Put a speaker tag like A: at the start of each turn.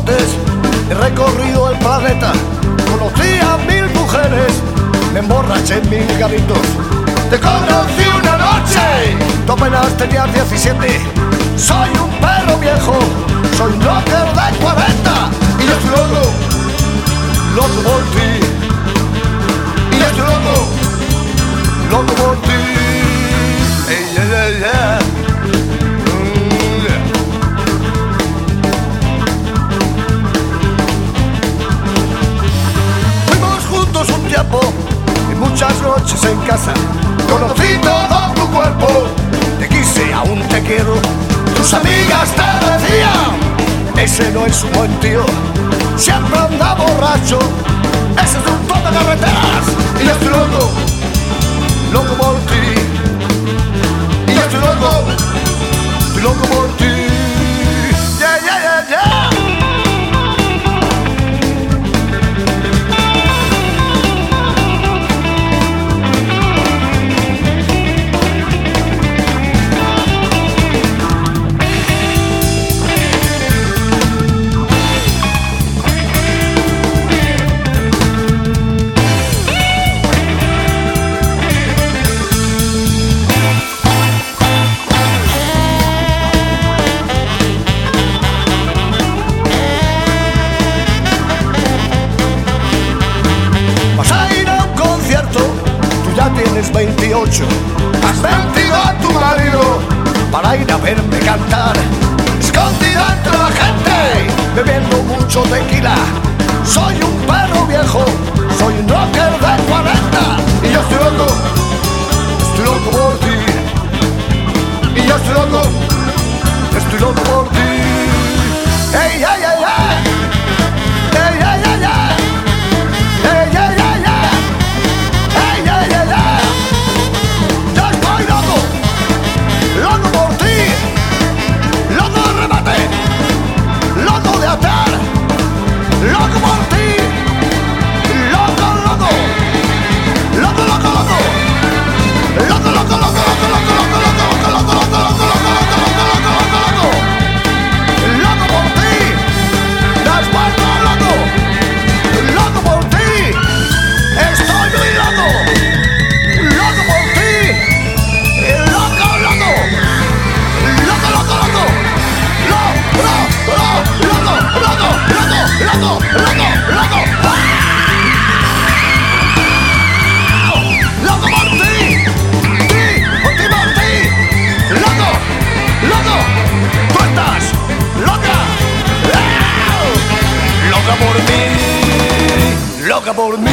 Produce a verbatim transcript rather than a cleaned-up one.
A: botes, he recorrido el planeta, conocí a mil mujeres, me emborraché en mil garitos. Te conocí una noche, tú apenas tenías diecisiete. Soy un perro viejo, soy un rocker de cuarenta. Y yo estoy loco, loco por ti. Y yo estoy loco, loco por ti. Hey, yeah, yeah, yeah. Mm, yeah. Fuimos juntos un tiempo y muchas noches en casa. Conocí todo tu cuerpo, te quise, aún te quiero. Tus amigas te decían, ese no es un buen tío, siempre anda borracho, ese es un top de carreteras. Y yo estoy loco, loco por ti. Y yo estoy loco, estoy loco por ti. Yeah, yeah, yeah, yeah. Tienes veintiocho, has mentido a tu marido para ir a verme cantar, escondido entre la gente, bebiendo mucho tequila. Soy un perro viejo, soy un rocker de cuarenta. Y yo estoy loco, estoy loco por ti. Y yo estoy loco, estoy loco por ti. Hey, hey, hey, hey. Hey, hey, hey, hey. Hey, hey, hey, hey. Loco por ti, loco de remate, loco de atar, loco por ti, loco, loco, loco, loco, loco, loco, loco, loco, loco, loco, loco, loco, loco, loco, loco, loco, loco por ti, te has vuelto loco, loco por ti, estoy muy loco, loco por ti, loco, loco. Loco, loco, loco, loco, loco, loco, loco, loco, loco, loco por ti, ti, por ti, por ti, loco, loco, tú estás loca, loca por mí, loca por mí.